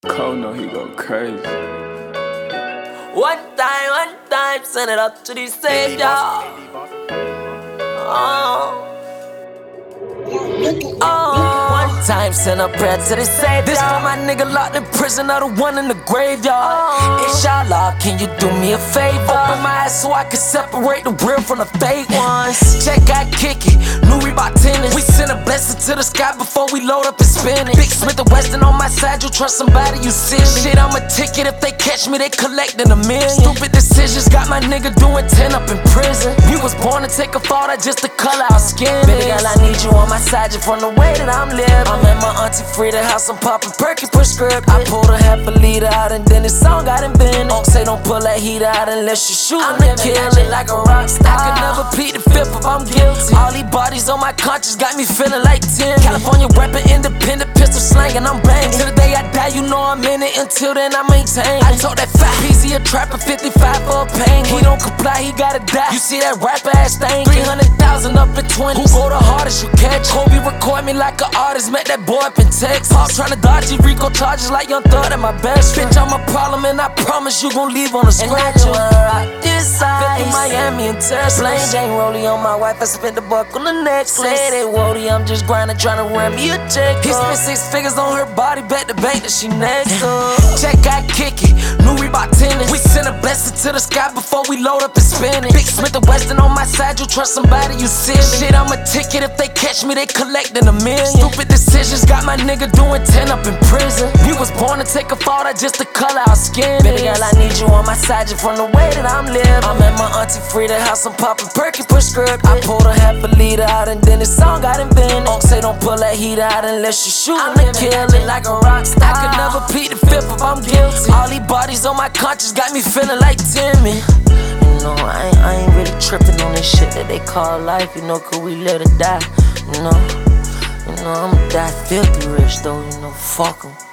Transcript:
Cole know he go crazy. One time, send it up to the savior. One time, send a prayer to the savior. This for my nigga locked in prison, or the one in the graveyard. Inshallah, can you do me a favor? Open my eyes so I can separate the real from the fake ones. Check out Kick It, new Reebok tennis. We send a blessing to the sky before we load up and spin it. Big Smith and Weston on my side, you trust somebody, you silly. Shit, I'm a ticket, if they catch me, they collecting $1 million. Stupid decisions got my nigga doing 10 up in prison. We was born to take a fall, that's just the color our skin is. Baby girl, I need you on my side, just from the way that I'm living. I'm at my auntie Frida house, I'm popping Perky prescription. I pulled a half a liter out and then this song got invented. Don't say don't pull that heat out unless you shoot. I'm the killer like a rock star. I could never plead the fifth if I'm guilty. All these bodies on my conscience got me feeling like 10. California rapping, independent, pistol slanging, I'm banging. Till the day I die, you know I'm in it. Until then, I maintain. I told that fat PZ a trapper, 55 for a pain. He don't comply, he gotta die. You see that rapper ass thing? 300,000 up in 20. Who go the hardest, you catch? Kobe record me like an artist, met that boy up in Texas. Pop tryna dodge these Rico charges like Young Thug and my best friend. Bitch, I'm a problem and I promise you gon' leave on a scratch. And I rock this side, Miami and Tesla. Plain Jane Rollie on my wife, I spent the buck on the necklace. Say that Wody, I'm just grinding, tryna run me a check. He spent 6 figures on her body, bet the bank that she next up. Check out Kick It, new Reebok tennis. We send a blessing to the sky before we load up and spin it. Big Smith and Weston on my side, you trust somebody, you silly. Shit, I'm a ticket, if they catch me, they collecting $1 million. Stupid decisions got my nigga doing 10 up in prison. We was born to take a fall, that's just the color our skin is. Baby girl, I need you on my side, just from the way that I'm living. I'm at my auntie Frida house, I'm popping Perky prescription. I pulled a half a liter out and then this song got invented. Don't say don't pull that heat out unless you shoot. I'm the killer like a rock star. I could never plead the fifth if I'm guilty. All these bodies on my conscience got me feeling like Timmy. You know, I ain't really tripping on this shit that they call life, you know, cause we let it die, you know. I'ma die filthy rich though, you know, fuck 'em.